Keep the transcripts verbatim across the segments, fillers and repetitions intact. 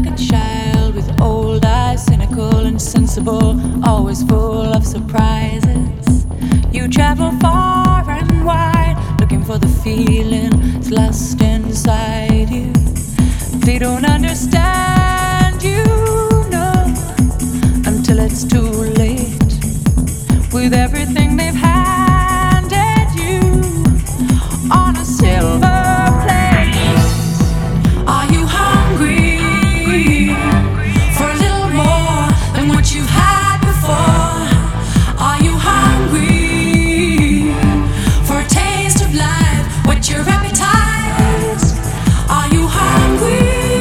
like a child with old eyes, cynical and sensible, always full of surprises. You travel far and wide, looking for the feelings lost inside you. They don't understand you, no, until it's too late. With everything they've handed you on a silver plate. Are you hungry for a little more than what you've had before? Are you hungry for a taste of life? What's your appetite? Are you hungry?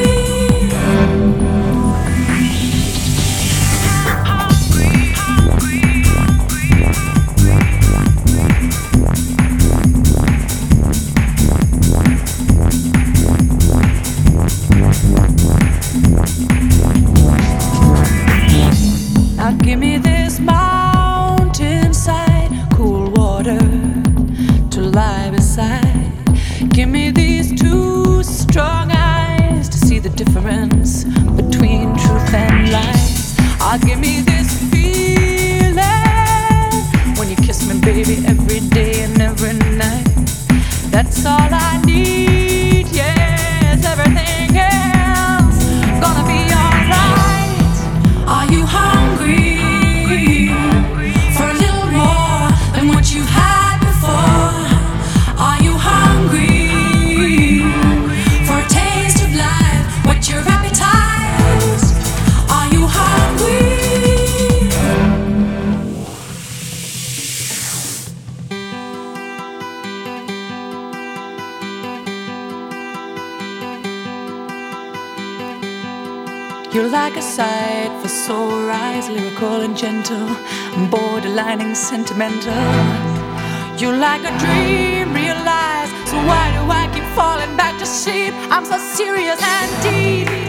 Now give me this mountainside, cool water to lie beside. Give me these two strong eyes to see the difference between truth and lies. Ah, give me this feeling when you kiss me, baby, every day and every night. That's all I need, yes, everything else gonna be alright. Are you hungry for a little more than what you've had before? Are you hungry for a taste of life? What's your appetite? Are you hungry? You're like a sight for sore eyes, lyrical and gentle, borderlining sentimental. You're like a dream realized, so why do I keep falling back to sleep? I'm so serious and deep.